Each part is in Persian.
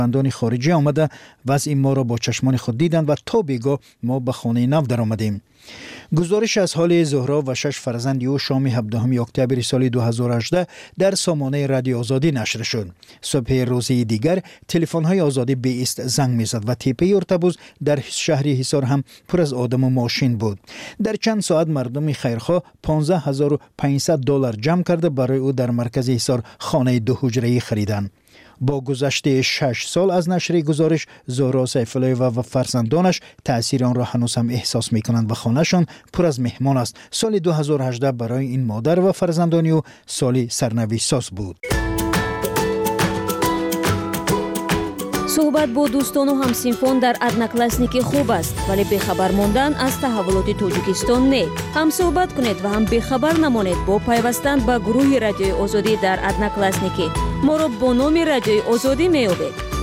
بندان خارجی آمده وضع ما را با چشمان خود دیدند و تا بیگاه ما به خانه نو در آمدیم. گزارش از حال زهرا و 6 فرزند او شام 17 اکتبر سال 2018 در سامانه رادیو آزادی نشر شد. صبح روز دیگر تلفن‌های آزادی به ایست زنگ می‌زد و تپه ارتبوز در شهر حصار هم پر از آدم و ماشین بود. در چند ساعت مردم خیرخواه $15,500 جمع کرده برای او در مرکز حصار خانه 2 حجره‌ای خریدند. با گذشته 6 سال از نشر گزارش، زهرا سیف‌اللهی و فرزندانش تأثیر آن را هنوز هم احساس می‌کنند و خانه‌شان پر از مهمان است. سال 2018 برای این مادر و فرزندان او سالی سرنوشت‌ساز بود. صحبت با دوستان و همسنفان در ادناکلاسنیکی خوب است، ولی بخبر ماندن از تحولات تاجیکستان نه. هم صحبت کنید و هم بخبر نمانید با پیوستن به گروه رادیوی آزادی در ادناکلاسنیکی. ما را با نام رادیوی آزادی میابید.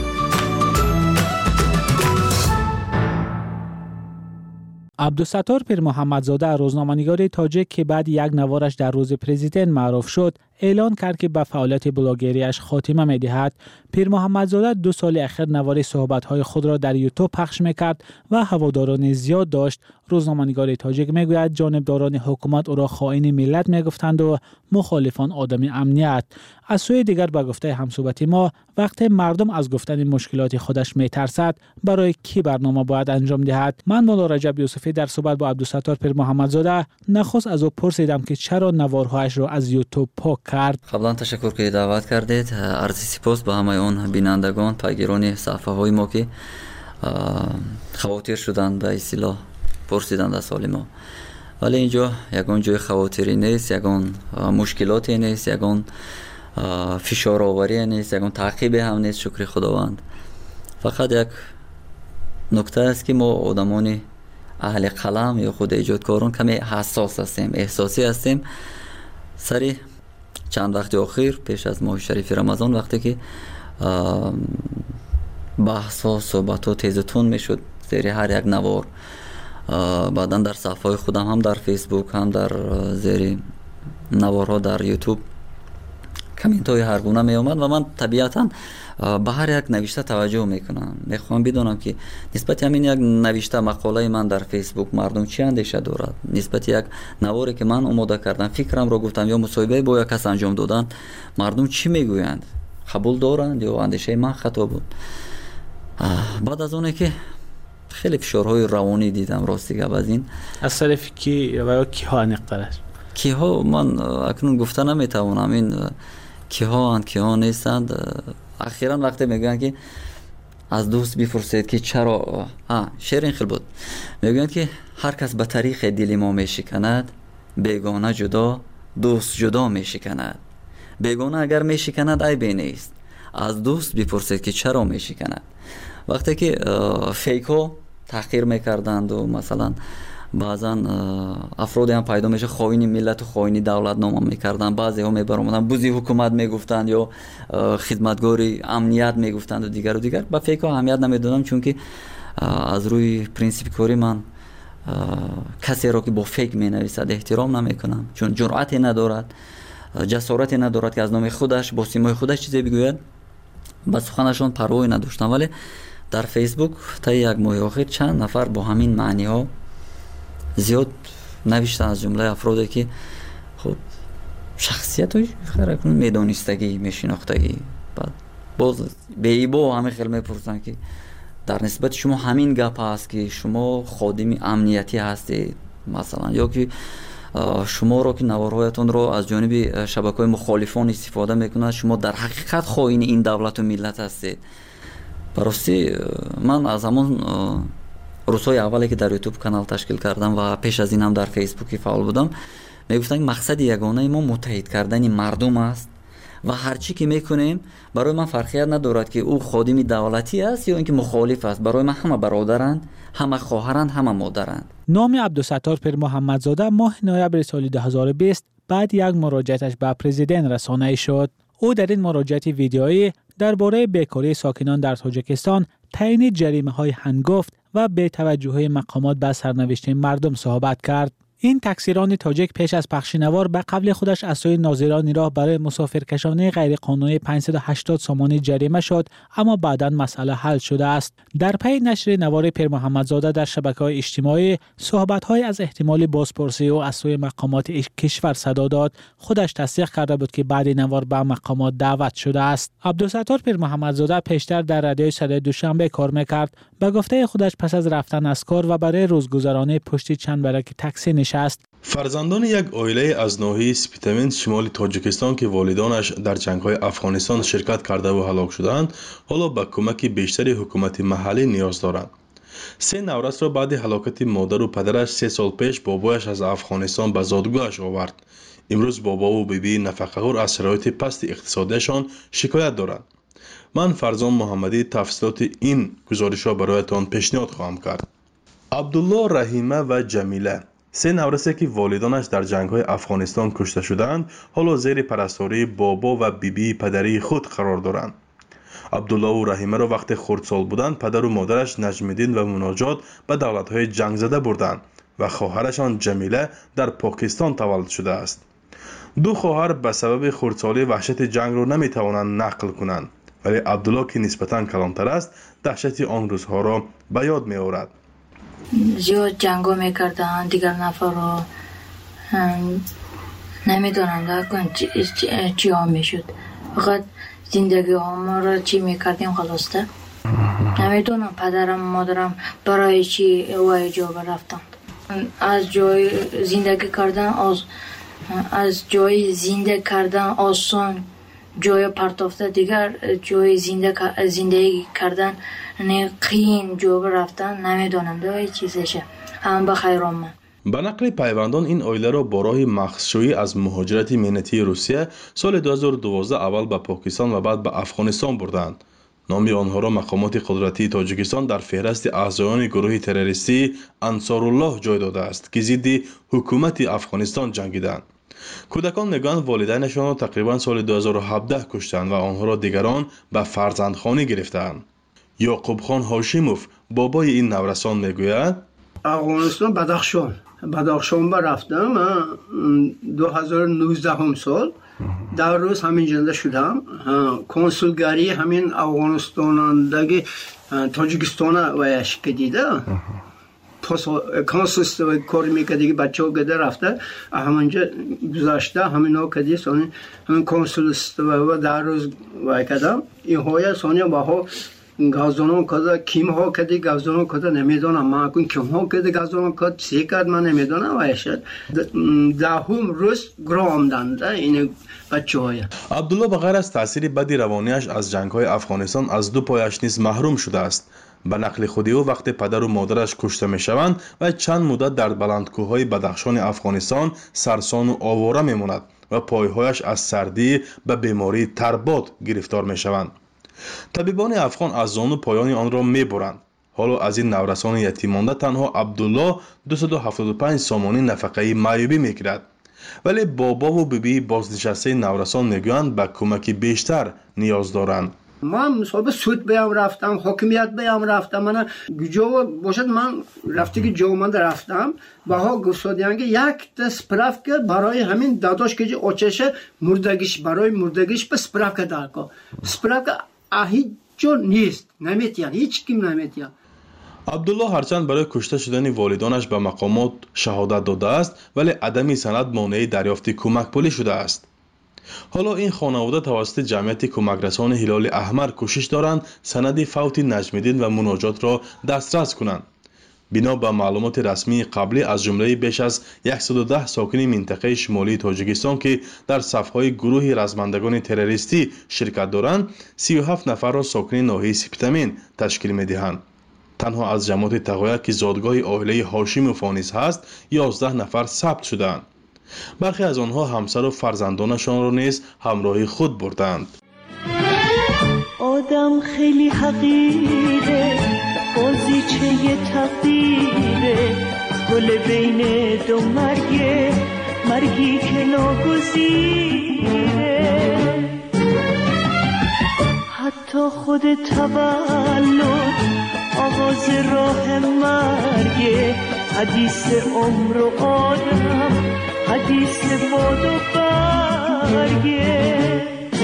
عبدالستار پیر محمدزاده، روزنامه‌نگار تاجیک که بعد یک نوارش در روز پرزیدنت معروف شد، اعلان کرد که به فعالیت بلاگریش خاتمه می‌دهد. پیر محمدزاده 2 سال اخیر نوار صحبت‌های خود را در یوتیوب پخش می‌کرد و هواداران زیاد داشت. روزنامه‌نگار تاجیک می‌گوید جانبداران حکومت او را خائن ملت می‌گفتند و مخالفان آدم امنیت. از سوی دیگر به گفته همصحبت ما، وقتی مردم از گفتن مشکلات خودش می‌ترسد، برای کی برنامه باید انجام دهد؟ من مولا رجب یوسفی در صحبت با عبدالستار پیر محمدزاده نخست از او پرسیدم که چرا نوارهایش را از یوتیوب پاک کرد. قبلا تشکر که دعوت کردید. عرض سپاس به همه اون بینندگان، پیگیران صفحه‌های ما که خواطر شدند به اصطلاح پرسیدند از حال ما. ولی اینجا یگان جای خواطری نیست، یگان مشکلاتی نیست، یگان فشار آوری نیست، یگان تعقیب هم نیست. شکر خداوند. فقط یک نکته است که ما آدمان اهل قلم یا خود ایجادکاران کمی حساس هستیم، احساسی هستیم. سری چند وقت اخیر پیش از ماه شریف رمضان، وقتی که بحث ها صحبت ها تیز تون میشد زیر هر یک نوار، بعدا در صفحه خودم هم در فیسبوک هم در زیر نوارها در یوتیوب کامنت های هر گونه می اومد و من طبیعتا به هر یک نوشته توجه میکنم. میخوام بدونم که نسبت همین یک نوشته مقاله من در فیسبوک مردم چی اندیشه دارد، نسبت یک نواری که من آماده کردم، فکرم رو گفتم یا مصاحبه با یک کس انجام دادن، مردم چی میگویند، قبول دارند یا اندیشه من خطا بود. بعد از اونه که خیلی فشارهای روانی دیدم راستی گپ از این از طرف کی و کیها نقطه‌اش کیها من اکنون گفتن نمیتوانم. این کیها اند کیها نیستند. اخیراً وقتی میگن که از دوست بپرسید که چرا شعر این خیلی بود، میگن که هر کس به طریق دل ما میشکند، بیگانه جدا دوست جدا میشکند. بیگانه اگر میشکند عیبی نیست، از دوست بپرسید که چرا میشکند. وقتی که فیک ها تحقیر میکردند و مثلا بعضا افرادی هم پیدا میشه خائن ملت و خائن دولت نام میکردن، بعضی ها میبرامدن بوزی حکومت میگفتند یا خدمتگاری امنیت میگفتند و دیگر با فیک ها اهمیت نمیدادم، چون که از روی پرینسیپ کاری من کسی را که با فیک مینویسد احترام نمیکنم، چون جرأتی ندارد، جسارتی ندارد که از نام خودش با سیمای خودش چیزی بگوید. با سخنشان پروایی نداشتم. ولی در فیسبوک تا یک ماه اخیر چند نفر با همین معنی ها زیاد نوشتن، از جمله افرادی که خب شخصیت های خیلی میدانستگی میشناختگی، بعد باز به ایبا همه خیلی میپرسن که در نسبت شما همین گپ هست که شما خادم امنیتی هستید مثلا، یا که شما را که نوارهایتون را از جانب شبکه‌های مخالفان استفاده میکنند، شما در حقیقت خائن این دولت و ملت هستید. براستی من از همون روزهای اولی که در یوتیوب کانال تشکیل کردم و پیش از این هم در فیسبوک فعال بودم، میگفتن مقصد یگانه ما متحد کردن مردم است و هرچی که میکنیم برای من فرقیت ندارد که او خادم دولتی است یا اینکه مخالف است. برای من همه برادرند، همه خواهرند، همه مادرند. نام عبدالستار پیر محمدزاده ماه نوامبر سال 2020 بعد یک مراجعتش به پرزیدنت رسانه‌ای شد. او در این مراجعت ویدیویی درباره بیکاری ساکنان در تاجیکستان، تعیین جریمه‌های هنگفت و بی‌توجهی مقامات به سرنوشت مردم صحبت کرد. این تکثیران تاجیک پیش از پخشینوار به قبل خودش از سوی ناظران راه برای مسافرکشانی غیرقانونی 580 سومانی جریمه شد، اما بعداً مسئله حل شده است. در پی نشر نوار پیر محمدزاده در شبکه‌های اجتماعی، صحبت‌های از احتمال بازپرسی او از سوی مقامات کشور صدا داد. خودش تصدیق کرده بود که بعد نوار به مقامات دعوت شده است. عبدالستار پیر محمدزاده پیشتر در رادیوی صدای دوشنبه کار می‌کرد. به گفته خودش پس از رفتن از کار و برای روزگذرانی پشت چند برک تاکسی نشست. فرزندان یک عائله از ناحیه سپیتامین شمال تاجیکستان که والدانش در جنگ‌های افغانستان شرکت کرده و هلاک شدند، حالا به کمک بیشتری حکومت محلی نیاز دارند. 3 نورس را بعد هلاکت مادر و پدرش 3 سال پیش بابایش از افغانستان به زادگاهش آورد. امروز بابا و بیبی نفقه‌خوار از شرایط پست اقتصادیشان شکایت دارند. من فرزان محمدی تفصیلات این گزارش را برایتان پیشنهاد خواهم کرد. عبدالله، رحیمه و جمیله 3 نورسی که والدانش در جنگ‌های افغانستان کشته شدند، حالا زیر پرستاری بابا و بیبی پدری خود قرار دارند. عبدالله و رحیمه را وقتی خردسال بودند، پدر و مادرش نجم‌الدین و مناجات به دولت‌های جنگ زده بردند و خواهرشان جمیله در پاکستان تولد شده است. 2 خواهر به سبب خردسالی وحشت جنگ را نمی‌توانند نقل کنند، ولی عبدالله که نسبتاً کلانتر است، دهشت آن روزها را به یاد می‌آورد. زیاد جنگا میکردن، دیگر نفر رو نمیدونم چی ها میشد. فقط زندگی ها رو چی میکردیم خلاصه. نمیدونم پدرم مادرم برای چی وای جا رفتند. از جای زنده کردن آسان، جای پرتافته دیگر جای زندگی کردن قین جو رفتن نمیدونم دوی چیزشه. هم بخیر آمد. به نقل پیوندان این عائله را با راه مخصوصی از مهاجرت مهنتی روسیه سال 2012 اول به پاکستان و بعد به افغانستان بردند. نام آنها را مقامات قدرتی تاجیکستان در فهرست اعضایان گروه تروریستی انصارالله جای داده است که ضد حکومت افغانستان جنگیدند. کودکان میگویند والدینشان را تقریبا سال 2017 کشتند و آنها را دیگران به فرزندخانه گرفتند. یعقوب خان هاشیموف بابای این نورسان میگوید افغانستان بدخشان رفتم 2019 سال در روز همین جنده شدم. کنسولگری همین افغانستان تاجیکستان ویش که دیده کنسول کار میکرده که بچه ها گده رفته همینجا گذاشته همین ها کدی سانی همین کنسول و در روز وی کدم این های سانی با ها گازدانان کده کیم ها کدی گازدانان کده نمیدونم من کن کیم ها کده گازدانان کده سی کرد من نمیدونم ویشد دهم روز گرام دنده این بچه های. عبدالله بغیر از تأثیر بدی روانیش از جنگ های افغانستان از 2 پایش نیز محروم شده است. به نقل خودی او وقتی پدر و مادرش کشته می شوند و چند مدت در بلندکوه‌های بدخشان افغانستان سرسان و آواره می ماند و پایهایش از سردی به بیماری تربات گرفتار می شوند. طبیبان افغان از زانو پایان آن را می برند. حالا از این نورسان یتیم مانده تنها عبدالله 275 سامانی نفقه معیوبی می گیرد. ولی بابا و بیبی بازنشسته نورسان میگویند به کمک بیشتر نیاز دارند. من مثلا سود بیام رفتم، حاکمیت بیام رفتم، من جو باشد من رفتی که جو من رفتم باها گفتادیان که یک سپراف که برای همین داداش که اوچشه مردگیش برای مردگیش به سپراف که دارکا سپراف که هیچ جو نیست نمیتیان هیچ کیم نمیتیان. عبدالله هرچند برای کشته شدن والدانش به مقامات شهادت داده است ولی عدم سند مانع دریافت کمک پولی شده است. حالا این خانواده توسط جمعیت کمکرسان هلال احمر کوشش دارند سند فوت نجم‌الدین و مناجات را دسترس کنند. بنا به معلومات رسمی قبلی از جمله بیش از 110 ساکن منطقه شمالی تاجیکستان که در صف‌های گروه رزمندگان تروریستی شرکت دارند 37 نفر را ساکن ناحیه سپیتامین تشکیل می‌دهند. تنها از جماعت تقایا که زادگاه عائله هاشیموف نیز هست 11 نفر ثبت شدند. برخی از آنها همسر و فرزندانشان را نیز همراه خود بردند. آدم خیلی حقیره بازیچه تقدیره گل بین دو مرگی که ناگزیره حتی خود تولد آغاز راه مرگه حدیث عمر و آدم، حدیث باد و برگه.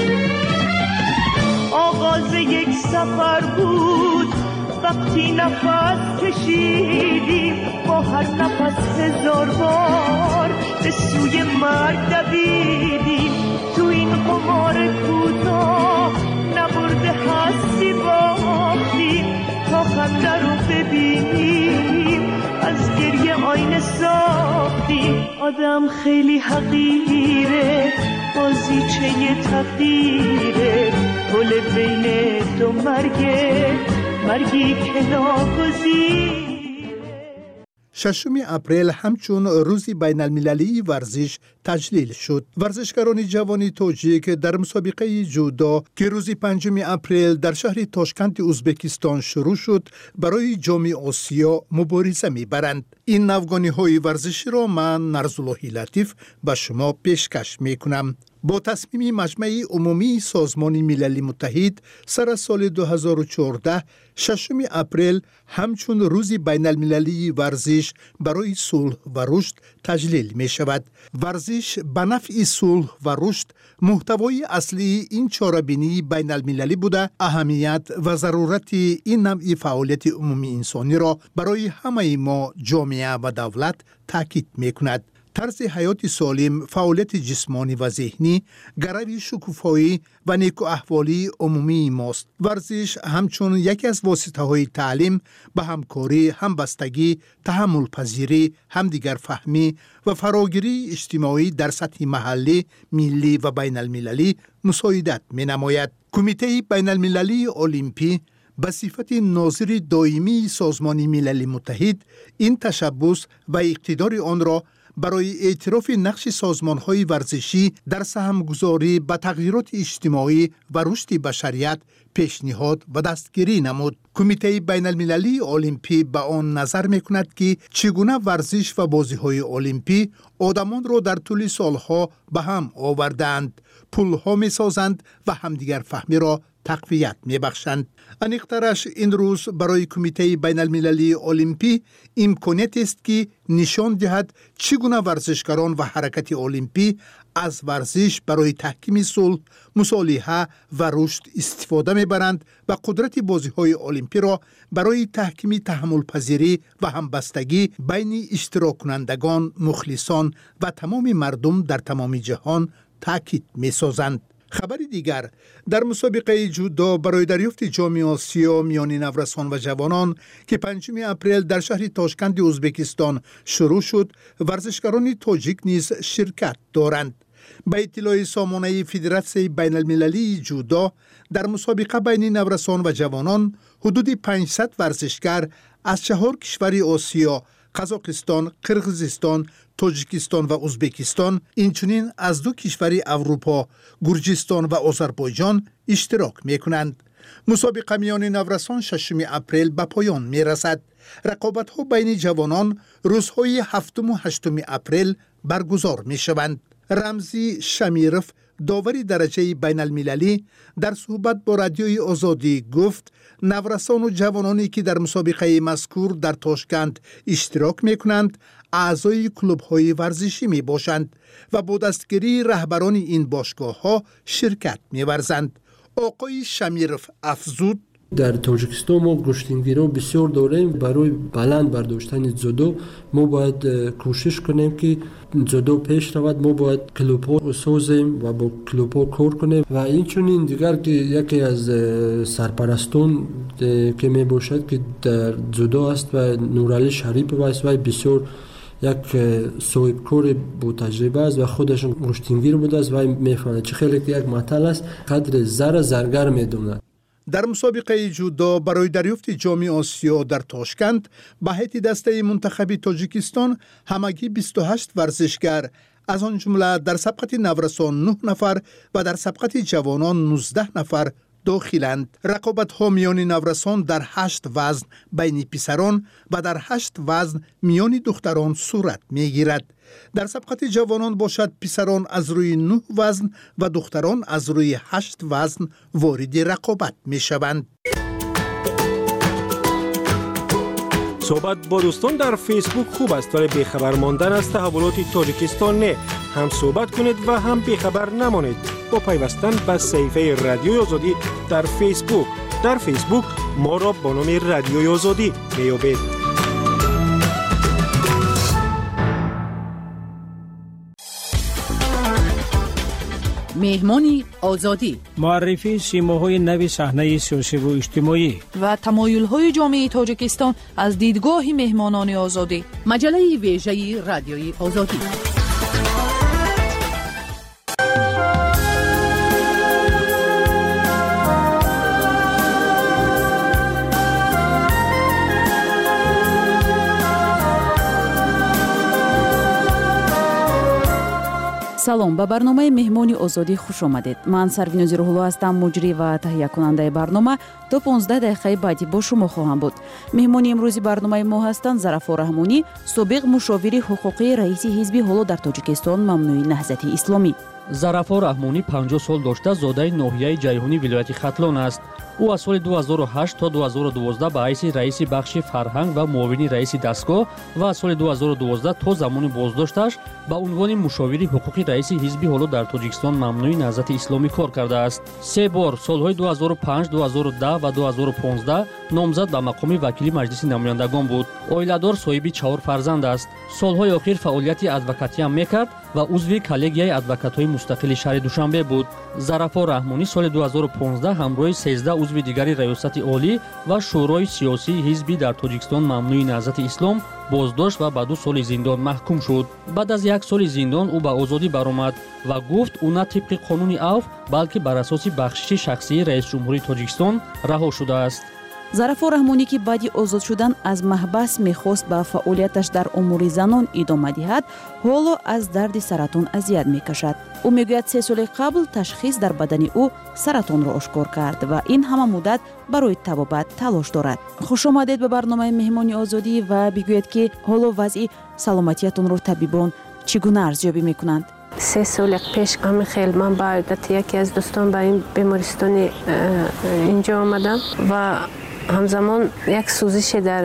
آغاز یک سفر بود وقتی نفس کشیدیم، با هر نفس هزار بار به سوی مرگ دویدیم. تو این قمار کوتاه نبرده هستی باختیم، تا خنده رو ببینیم از گریه آینه ساختیم. آدم خیلی حقیره، بازیچه تقدیره، گل بین دو مرگه، مرگی که ناگزیره. 6 اپریل همچون روزی بین المللی ورزش تجلیل شد. ورزشکاران جوان تاجیک در مسابقه جودو که روزی 5 اپریل در شهر تاشکند ازبکستان شروع شد، برای جام آسیا مبارزه می‌برند. این نوگانی‌های ورزشی را من نرزاللهی لطیف به شما پیشکش می‌کنم. با تصمیم مجمع عمومی سازمان ملل متحد سر سال 2014 6 اپریل همچون روزی بین المللی ورزش برای صلح و رشد تجلیل می شود. ورزش به نفع صلح و رشد محتوای اصلی این چاره‌بینی بین المللی بوده، اهمیت و ضرورت این نوع فعالیت عمومی انسانی را برای همه ما جامعه و دولت تاکید می کند. طرز حیات سالم، فعالیت جسمانی و ذهنی، گروی شکوفایی و نیکو احوالی عمومی ماست. ورزش همچون یکی از واسطه های تعلیم به همکاری، همبستگی، تحمل پذیری، همدیگر فهمی و فراگیری اجتماعی در سطح محلی، ملی و بین المللی مساعدت می نماید. کمیته بین المللی المپی به صفت ناظر دائمی سازمان ملل متحد این تشبث و اقتدار آن را برای اعتراف نقش سازمان‌های ورزشی در سهمگذاری به تغییرات اجتماعی و رشد بشریت پیشنهاد و دستگیری نمود. کمیته بین المللی المپی به آن نظر می‌کند که چگونه ورزش و بازی‌های المپی آدمان را در طول سالها به هم آوردند، پل‌ها می‌سازند و همدیگر فهمی را تقویت می‌بخشند. انیق‌ترش این روز برای کمیته بین المللی المپی امکانیت است که نشان دهد چگونه ورزشکاران و حرکت المپی از ورزش برای تحکیم صلح، مصالحه و رشد استفاده می‌برند و قدرت بازی‌های المپی را برای تحکیم تحمل پذیری و همبستگی بین اشتراک کنندگان، مخلصان و تمام مردم در تمام جهان تاکید می‌سازند. خبر دیگر، در مسابقه جودو برای دریافت جام آسیا میان نورسان و جوانان که 5 اپریل در شهر تاشکند ازبکستان شروع شد، ورزشکاران تاجیک نیز شرکت دارند. به اطلاع سامانه فدراسیون بین المللی جودو، در مسابقه بین نورسان و جوانان حدود 500 ورزشکار از 4 کشور آسیا، قزاقستان، قرقیزستان، تاجیکستان و ازبکستان، اینچنین از 2 کشور اروپا، گرجستان و آذربایجان اشتراک می‌کنند. مسابقه میان نورسان 6 اپریل به پایان می‌رسد. رقابت‌ها بین جوانان روزهای 7 و 8 اپریل برگزار می‌شوند. رمزی شمیرف، داور درجه بین المللی، در صحبت با رادیوی آزادی گفت نورسان و جوانانی که در مسابقه مذکور در تاشکند اشتراک می‌کنند اعضای کلوب‌های ورزشی می‌باشند و با دستگیری رهبران این باشگاه‌ها شرکت می‌ورزند. آقای شمیرف افزود در تاجیکستان ما گشتنگیران بسیار داریم. برای بلند برداشتن جودو ما باید کوشش کنیم که جودو پیش رود. ما باید کلوب‌ها سازیم و با کلوب‌ها کار کنیم و این چنین دیگر که یکی از سرپرستان که می باشد که در جودو است و نورعلی شریف است و بسیار یک صاحب کار با تجربه است و خودشون گشتنگیر بوده است و میفهمد چه خیلی که یک مطل است قدر زرگر میدوند. در مسابقه جودو برای دریافت جام آسیا در تاشکند به هیئت دسته منتخب تاجیکستان همگی 28 ورزشکار، از آن جمله در سبقت نورسان 9 نفر و در سبقت جوانان 19 نفر داخلند. رقابت‌ها میان نورسان در 8 وزن بین پسران و در 8 وزن میان دختران صورت می‌گیرد. در سبقت جوانان باشد پسران از روی 9 وزن و دختران از روی 8 وزن وارد رقابت می‌شوند. صحبت با دوستان در فیسبوک خوب است ولی بیخبر ماندن از تحولات تاجیکستان نه. هم صحبت کنید و هم بیخبر نمانید با پیوستن به صفحه رادیوی آزادی در فیسبوک. در فیسبوک ما را با نام رادیوی آزادی میابید. مهمانی آزادی، معرفی سیماهای نو صحنه سیاسی و اجتماعی و تمایل‌های جامعه تاجیکستان از دیدگاه مهمانان آزادی. مجله ویژه رادیوی آزادی. салом, ба барномаи меҳмони озодӣ хуш омадед. ман сарвинози рӯҳулло ҳастам, муҷрӣ ва таҳиякунандаи барнома. то 15 дақиқаи баъдӣ бо шумо хоҳам буд. меҳмони имрӯзи барномаи мо ҳастанд Зарафо Раҳмонӣ, собиқ мушовири ҳуқуқии раиси ҳизби ҳоло дар Тоҷикистон мамнӯи Наҳзати Исломӣ. Зарафо Раҳмонӣ 50 сол дошта зодаи ноҳияи Ҷайҳунӣ вилояти Хатлон аст. ӯ аз соли 2008 то 2012 ба ҳайси раиси бахши фарҳанг ва муовини раиси дастгоҳ ва аз соли 2012 то замони боздошташ ба унвони мушовири ҳуқуқи раиси ҳизби ҳоло дар Тоҷикистон мамнӯи Наҳзати Исломӣ кор кардааст. 3 бор солҳои 2005, 2010 ва 2015 номзад ба мақоми вакили маҷлиси намояндагон буд. Оиладор, соҳиби 4 фарзанд аст. солҳои охир фаъолияти адвокатиам мекард ва узви коллегияи адвокатҳои мустақили шаҳри Душанбе буд. Зарафо Раҳмонӣ соли 2015 ҳамроҳи 13 узви дигари раёсати олӣ ва шӯрои сиёсии ҳизби дар Тоҷикистон мамнӯи Наҳзати Ислом боздошт ва ба 2 соли зиндон маҳкум шуд. баъд аз 1 соли зиндон ӯ ба озодӣ баромад ва гуфт ӯ на тибқи қонуни Авф, балки бар асоси бахшиши шахсии раисҷумҳурии Тоҷикистон раҳо шудааст. Зарафо Раҳмонӣ ки баъди озод шудан аз маҳбас мехост ба фаъолияташ дар умури занон идома диҳад, ҳоло аз дарди саратон азият мекашад. ӯ мегӯяд 3 соли қабл ташхис дар бадани ӯ саратонро ошкор кард ва ин ҳама муддат барои табобат талош дорад. хушомадед ба барномаи меҳмони озодӣ ва бигӯед ки ҳоло вазъи саломатиятонро табибон чӣ гуна арзёбӣ мекунанд? 3 соли пеш амихел ман ба одати яке аз дӯстон ба ин бемористони инҷо омадам ва ҳамзамон як сӯзише дар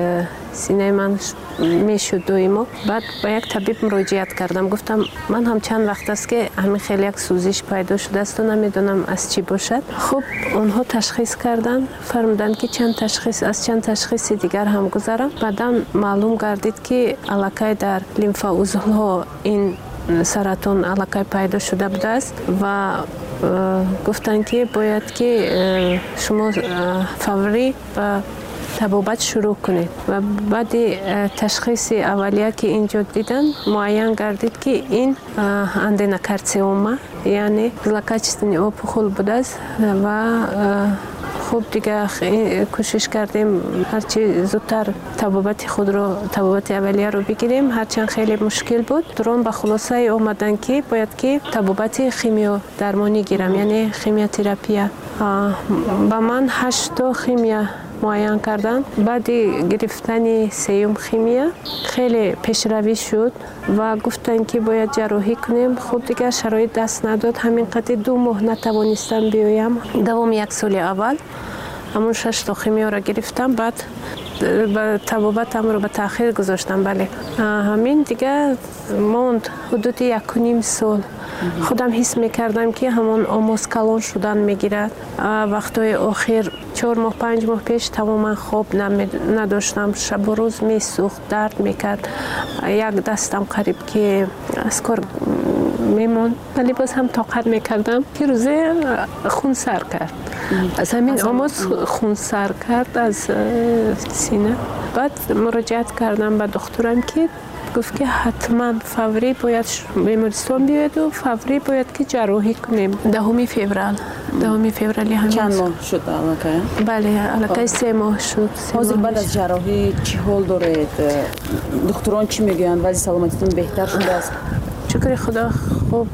синаи ман мешуд доимо. баъд ба як табиб муроҷиат кардам, гуфтам ман ҳам чанд вақт аст ки ҳамин хел як сӯзиш пайдо шудасту намедонам аз чӣ бошад. хуб онҳо ташхис карданд, фармуданд ки аз чанд ташхиси дигар ҳам гузарам. баъдан маълум гардид ки аллакай дар лимфаузлҳо ин саратон аллакай пайдо шуда будааст ва гуфтанд ки бояд ки шумо фаврӣ ба табобат шурӯъ кунед. ва баъди ташхиси аввалия ки инҷо дидан муайян гардид ки ин аденокарциома, яъне злокачественный опухол будааст ва хуб дига кӯшиш кардем ҳарчи зудтар табобати аввалияро бигирем, ҳарчанд хеле мушкил буд. дурон ба хулосае омаданд ки бояд ки табобати химиодармонӣ гирам, яъне химиотерапия. ба ман 8 то химия муайян карданд. баъди гирифтани 3-ум химия хеле пешравӣ шуд ва гуфтанд ки бояд ҷарроҳӣ кунем. хуб дигар шароит даст надод, ҳамин қадр 2 моҳ натавонистам биёям. давоми 1 соли аввал ҳамон 6 то химиёро гирифтам, баъд табобатамро ба таъхир гузоштам. бале ҳамин дигар монд ҳудуди 1.5 сол. худам ҳис мекардам ки ҳамон омоз калон шудан мегирад. вақтҳои охир 4 моҳ 5 моҳ пеш тамоман хоб надоштам, шабу рӯз месӯхт, дард мекард. як дастам қариб ки аз кор мемонд, вале боз ҳам тоқат мекардам ки рӯзе хунсар кард. аз ҳамин омоз хунсар кард аз сина. баъд муроҷиат кардам ба духтурам ки гуфт ки ҳатман фаврӣ бояд бемористон биёеду фаврӣ бояд ки ҷарроҳӣ кунем. 10 феврали ҳамин чанд моҳ шуд аллакай? бале аллакай 3 моҳ шуд. ҳозир баъд аз ҷарроҳӣ чӣ ҳол доред? духтурон чӣ мегӯянд? вазъи саломатитон беҳтар шудааст? шукри худо хуб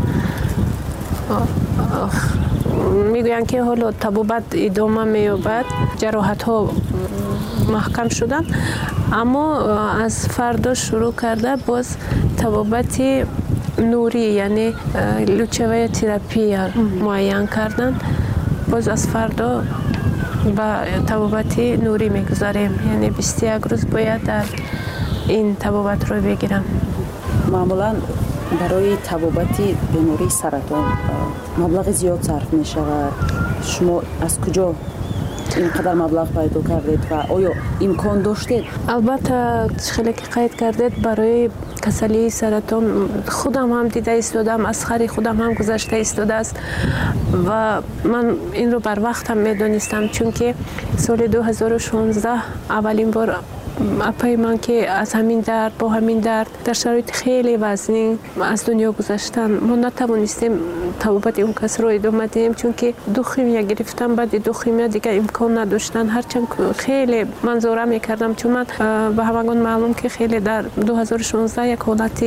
мегӯянд ки ҳоло табобат идома меёбад, ҷароҳатҳо маҳкам шуданд, аммо аз фардо шурӯъ карда боз табобати нурӣ, яъне лучевая терапия муайян карданд. боз аз фардо با طبابت نوری میگذاریم، یعنی 21 روز باید در این طبابت رو بگیرم. معمولا برای طبابت بیماری سرطان مبلغ زیاد صرف می شود. شما از کجا اینقدر مبلغ پیدا کردید و آیا امکان داشتید؟ البته خیلی که قید کردید، برای کسلی سرطان خودم هم دیده ایستادم، از خری خودم هم گذشته ایستاده است و من این رو بر وقت هم میدونستم، چون که سال 2016 اولین بار اپای من که از همین درد با همین درد در شرایط خیلی وزنی از دنیا گذشتن، ما نتوانستیم طبابت اون کس رو ادامه دهیم، چون که 2 خیمیا گرفتم، بعد 2 خیمیا دیگه امکان نداشتن. هرچند خیلی من زوره میکردم، چون من به همگان معلوم که خیلی در 2016 یک حالت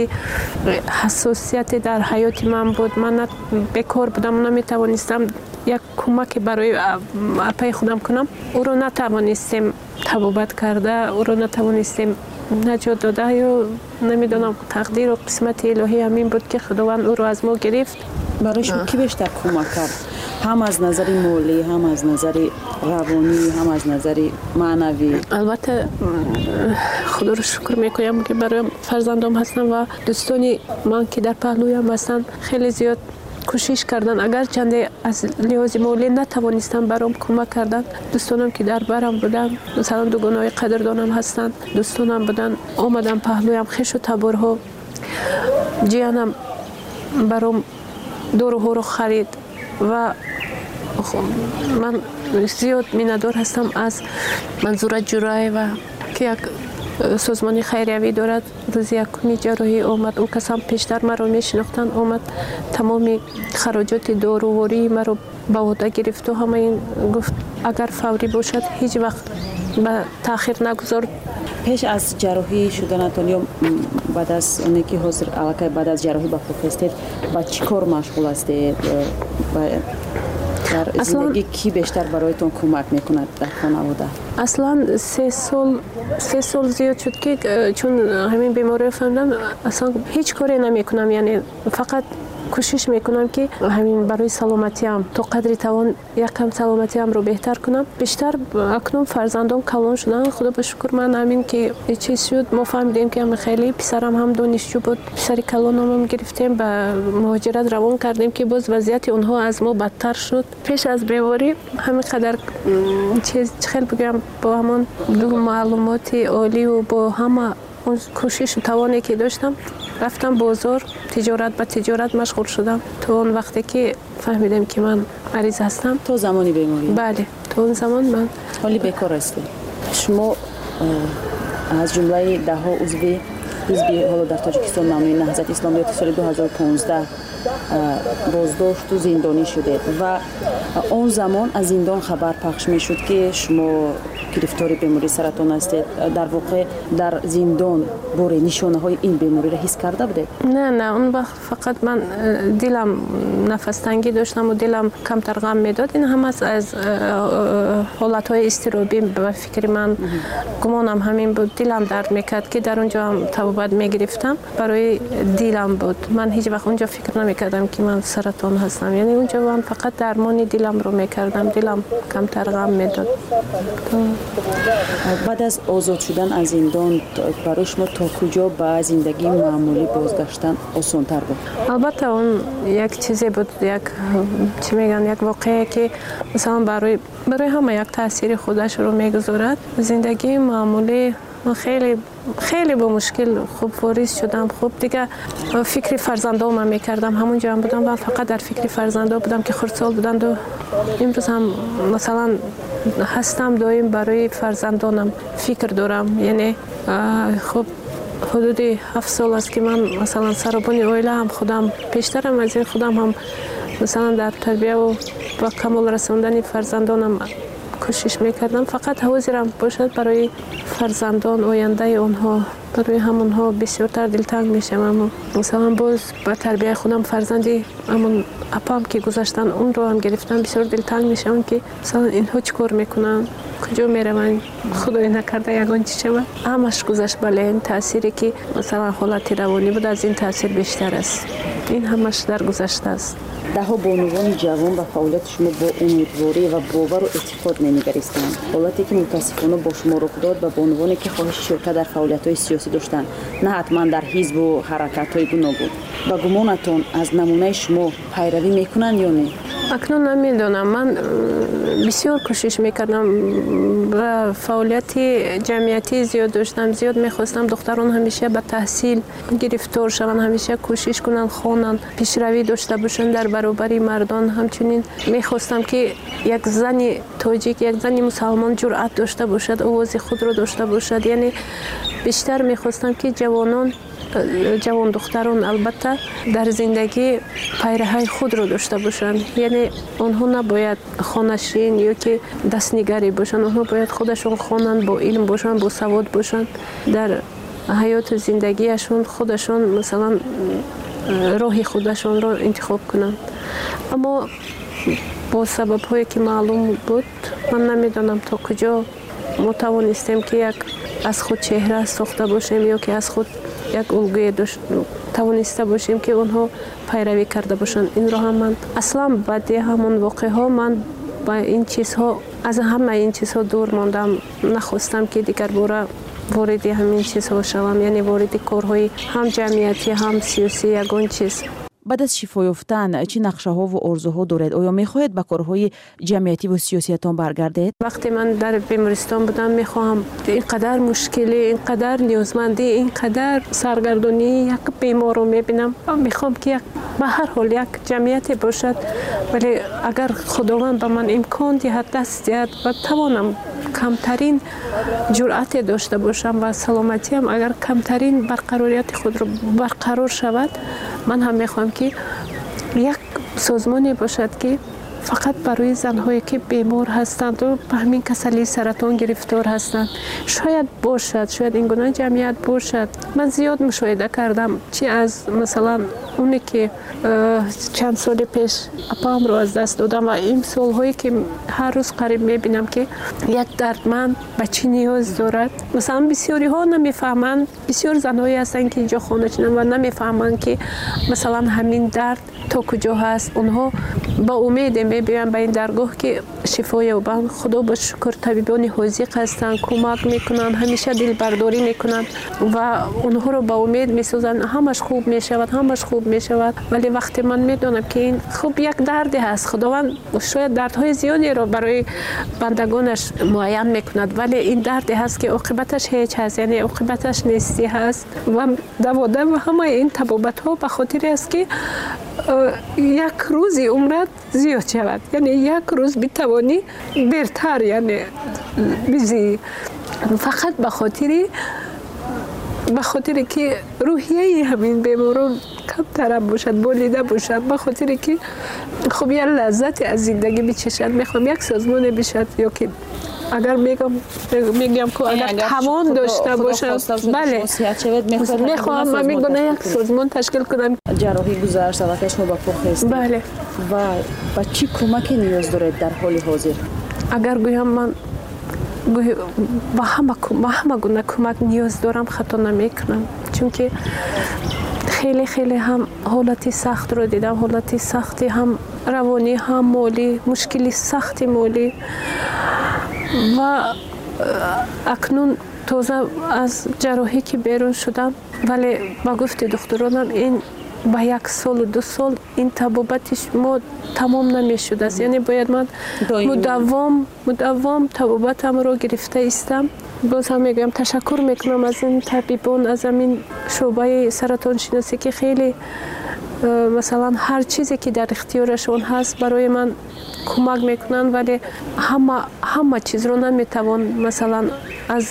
حساسیت در حیات من بود، من بیکار بودم، نمیتوانستم یک کمک برای اپای خودم کنم. او رو نتوانستیم طبابت کرده، او رو نتوانستیم نجات داده، یا نمیدونم تقدیر و قسمت الهی همین بود که خداوند او رو از ما گرفت. برای شما کی بیشتر کمک کرد؟ هم از نظر مالی، هم از نظر روانی، هم از نظر معنوی؟ البته خدا رو شکر میکنم که برای فرزندام هستم و دوستانی من که در پهلویم هستن خیلی زیاد کوشش کردن، اگر چنده از لحاظ مالی نتوانستم برام کمک کردن. دوستانم که در برم بودن، مثلا دوگانای قدردانم هستن، دوستانم بودن آمدن پهلویم، خش و تبرها، جیانم برام دورو رو خرید و من زیاد میندار هستم از منظور جرای و که یک سازمان خیریوی دارد. روز 1 جراحی آمد، اون کسان پیشتر مرا میشناختن، آمد تمامی خراجات داروواری مرا به عهده گرفت و همه این گفت اگر فوری باشد هیچ وقت به تاخیر نگذار. پیش از جراحی شدنتان یا بعد از اونی که حاضر علاقه بعد از جراحی به خود هستید با چی کار مشغول هستید؟ در زندگی کی بیشتر برایتون کمک میکند در خانواده؟ اصلا 3 سال زیاد شد که چون همین بیماری فهمیدم اصلا هیچ کاری نمیکنم، یعنی فقط کوشش میکنم که همین برای سلامتیم تا قدری توان یکم سلامتیم رو بهتر کنم. بیشتر اکنون فرزندان کلان شدن، خدا به شکر. من همین که چیز شد ما فهمیدیم که هم خیلی پسرم هم دانشجو بود، پسری کلانم گرفتیم به مهاجرت روان کردیم که باز وضعیت اونها از ما بدتر شد. پیش از بیماری همین قدر چیز خیلی بگم با همون معلومات عالی و با همه اون کوشش و توانی که داشتم رفتم بازار، تجارت به تجارت مشغول شدم تا اون وقتی که فهمیدم که من مریض هستم. تو زمانی بیماری؟ بله، تو اون زمان من حالی بیکار هستم. شما از جمله 10 عضو حزب حالا در تاجیکستان نامی نهضت اسلامی سال 2015 بازداشت و زندانی شده و اون زمان از زندان خبر پخش می شد که شما گرفتار بیماری سرطان هستید. در واقع در زندان باره نشانه های این بیماری را حس کرده بودید؟ نه اون وقت فقط من دلم نفس تنگی داشتم و دلم کمتر غم میداد. این هم از حالت های اضطرابی به فکر من گمانم همین بود. دلم درد میکرد که در اونجا هم طبابت میگرفتم، برای دلم بود. من هیچ وقت اونجا فکر نمیکردم که من سرطان هستم، یعنی اونجا من فقط درمان دلم رو میکردم، دلم کمتر غم میداد. بعد از آزاد شدن از زندان برای شما تا کجا به زندگی معمولی بازگشتن آسان‌تر بود؟ البته اون یک چیزی بود، یک چی میگن، یک واقعه که مثلا برای همه یک تاثیر خودش رو میگذارد. زندگی معمولی من خیلی با مشکل خوب واریز شدم. خوب دیگه فکر فرزندام میکردم، همونجا هم بودم و فقط در فکر فرزندام بودم که خردسال بودند و امروز هم مثلا هستم دائم برای فرزندانم فکر دارم. یعنی خب حدود 7 سال است که من مثلا سربان عائله هم خودم پیشترم از این خودم هم مثلا در تربیه و با کمال رساندن فرزندانم کوشش میکردم. فقط حاضرم باشد برای فرزندان آینده اونها، برای همونها بسیارتر دلتنگ میشم. مثلا باز با تربیه خودم فرزندی همون اپام که گذاشتن اون رو هم گرفتم، بسیار دلتنگ میشم که مثلا اینها چیکار میکنن، کجا میروند، خدای نکرده یگان چی شود. همش گذشت. بله این تأثیری که مثلا حالت روانی بود از این تأثیر بیشتر است. این همش در گذشته است. دهها بانوان جوان و فعالیت شما با امیدواری و باور و اعتقاد نمیگریستند. حالتی که متاسفانه با شما رخ داد و بانوانی که خواهش شرکت در فعالیت‌های سیاسی داشتند، نه حتما در حزب و حرکت‌های گوناگون. با گمانتون از نمونه شما پیروی میکنند یا نه؟ اکنون نمیدونم. من بسیار کوشش میکردم و فعالیت جمعیتی زیاد داشتم. زیاد میخواستم دختران همیشه به تحصیل گرفتار شوند، همیشه کوشش کنند خوانند، پیشروی داشته باشند در برابر مردان. همچنین میخواستم که یک زن تاجیک، یک زن مسلمان جرأت داشته باشد، آواز خود را داشته باشد. یعنی بیشتر میخواستم که جوان دختران البته در زندگی پیرهای خود را داشته باشند. یعنی آنها نباید خانشین یا که دستنگری باشند، آنها باید خودشون خوانند، با علم باشند، با سواد باشند، در حیات زندگیشون خودشون مثلا راه خودشون را انتخاب کنند. اما با سبب هایی که معلوم بود، من نمیدانم تا کجا ما توانستیم که یک از خود چهره ساخته باشیم یا که از خود یک الگوی توانسته باشیم که اونها پیروی کرده باشند. این را هم من اصلا بعد همون واقعه ها من با این چیزها، از همه این چیزها دور ماندم. نخواستم که دیگر باره وارد همین چیزها شوم، یعنی وارد کارهای هم جمعیتی هم سیاسی یگان چیز. بعد از شفا یافتن چه نقشه‌ها و آرزوها دارید؟ آیا می‌خواهید به کارهای جمعیتی و سیاسیتان برگردید؟ وقتی من در بیمارستان بودم می‌خواهم اینقدر مشکلی، اینقدر نیازمندی، اینقدر سرگردانی یک بیمار رو می‌بینم. می‌خوام که به هر حال یک جمعیتی باشد، ولی اگر خداوند به من امکان دهد، دست دهد و توانم کمترین جرأت داشته باشم و سلامتیم اگر کمترین برقراریت خود رو برقرار شود، من هم میخوام که یک سازمانی باشد که فقط برای زنهایی که بیمار هستند و به همین کسلی سرطان گرفتار هستند شاید باشد، شاید این گونه جمعیت باشد. من زیاد مشاهده کردم چی از مثلا اونی که چند سال پیش اپام رو از دست دادم و این سالهایی که هر روز قریب میبینم که یک دردمند به چی نیاز دارد. مثلا بسیاری ها نمیفهمند، بسیار زنهایی هستند که اینجا خانه چنن و نمیفهمند که مثلا همین درد تا کجا هست. اونها با امید میبینن به این درگاه که شفای یابند. خدا با شکر طبیبان حاذق هستند، کمک میکنند، همیشه دل برداری میکنند و اونها رو با امید میسازند همش خوب میشود، همش خوب میشود. ولی وقتی من میدونم که این خوب یک دردی هست، خداوند شاید دردهای زیادی رو برای بندگانش معین میکند، ولی این دردی هست که عاقبتش هیچ هست، یعنی عاقبتش نیستی هست و دوادم و همه این تبابت ها به خاطر است که یک روزی عمرت زیاد شود، یعنی یک روز بتوانی بهتر یعنی بزی، فقط به خاطر که روحیه همین بیماران کمتر باشد، بولیده باشد، به خاطر که خب یه لذت از زندگی بچشد. میخوام یک سازمان بشد یا که اگر میگم که اگر توان داشته باشم، بله میخوام من میگم یک سازمان تشکیل کنم. جراحی گذشت و شما با پخ هستید. بله. و با چی کمکی نیاز دارید در حال حاضر؟ اگر گویم من با همه گونه کمک نیاز دارم خطا نمیکنم، چون که خیلی هم حالتی سخت رو دیدم، حالتی سختی هم روانی هم مالی، مشکلی سختی مالی و اکنون تازه از جراحی که بیرون شدم، ولی با گفت دکترانم این با 1 سال و 2 سال این طبابتش ما تمام نمیشد است، یعنی باید من مداوم طبابتم رو گرفته استم. باز هم میگم تشکر میکنم از این طبیبان، از این شعبه سرطان شناسی که خیلی مثلا هر چیزی که در اختیارشون هست برای من کمک میکنن، ولی همه چیز رو نمیتوان مثلا از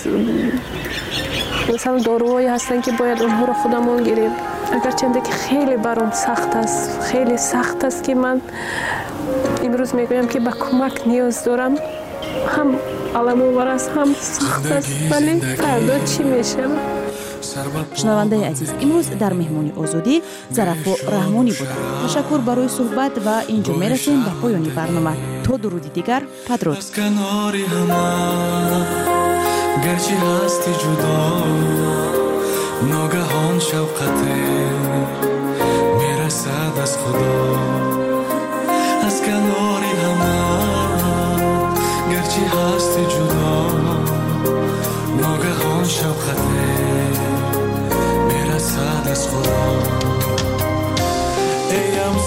داروهایی هستن که باید اونها رو خودمون گیریم. اگرچه که خیلی برام سخت است، خیلی سخت است که من امروز میگویم که به کمک نیاز دارم، هم علم‌آور است هم سخت است، ولی فردا چی میشه؟ شنونده عزیز، امروز در مهمانی آزادی ظرفا رحمانی بودند. تشکر برای صحبت و اینجا میرسیم به پایان برنامه. تا درودی دیگر، بدرود. گرچه هستی جدا ناگهان شوقت میرسد از خدا.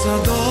صدا